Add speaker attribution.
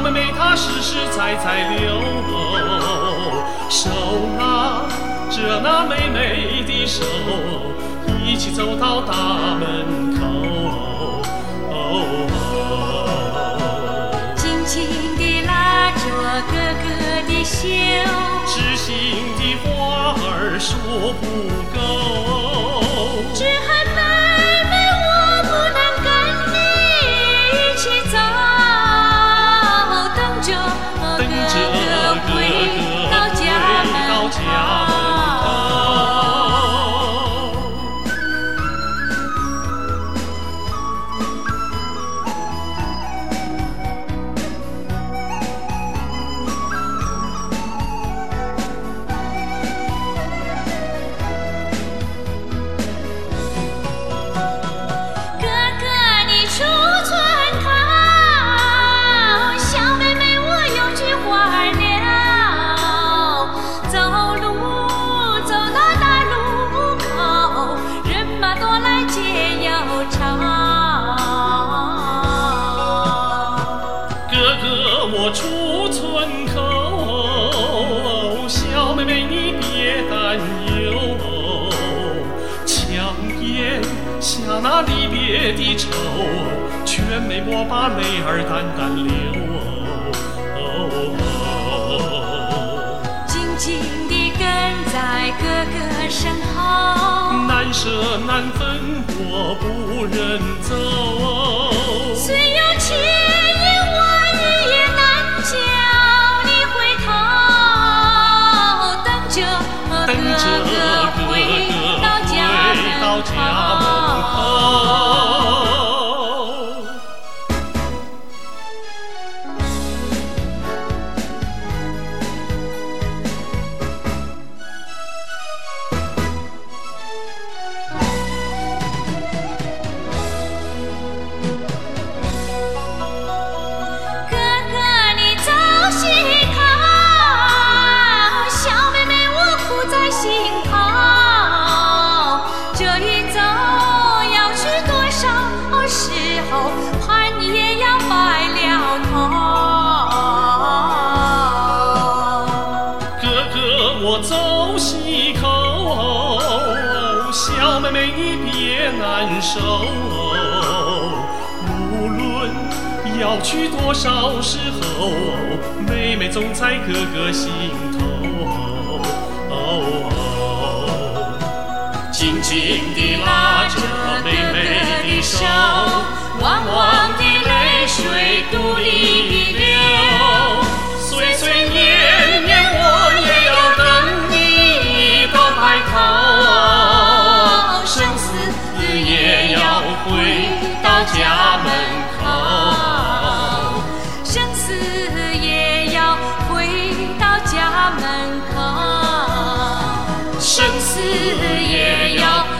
Speaker 1: 妹妹她实实在在留，手拉着那妹妹的手，一起走到大门口。
Speaker 2: 紧紧地拉着哥哥的手，
Speaker 1: 知心的话儿说不够。
Speaker 2: 只恨妹妹我不能跟你一起走，等着哥哥回到家门口。
Speaker 1: 我出村口，小妹妹你别担忧，强咽下那离别的愁，劝妹莫把泪儿单单流。
Speaker 2: 紧紧地跟在哥哥身后，
Speaker 1: 难舍难分我不忍走，
Speaker 2: 虽有千言万语也难叫你回头，等着哥哥回到家门口。盼你也要白了头，
Speaker 1: 哥哥我走西口，小妹妹你别难受，无论要去多少时候，妹妹总在哥哥心头。紧紧地拉着妹妹的手，
Speaker 2: 汪汪的泪水肚里流，
Speaker 1: 岁岁年年我也要等你到白头，生死也要回到家门口，
Speaker 2: 生死也要回到家门口，
Speaker 1: 生死也要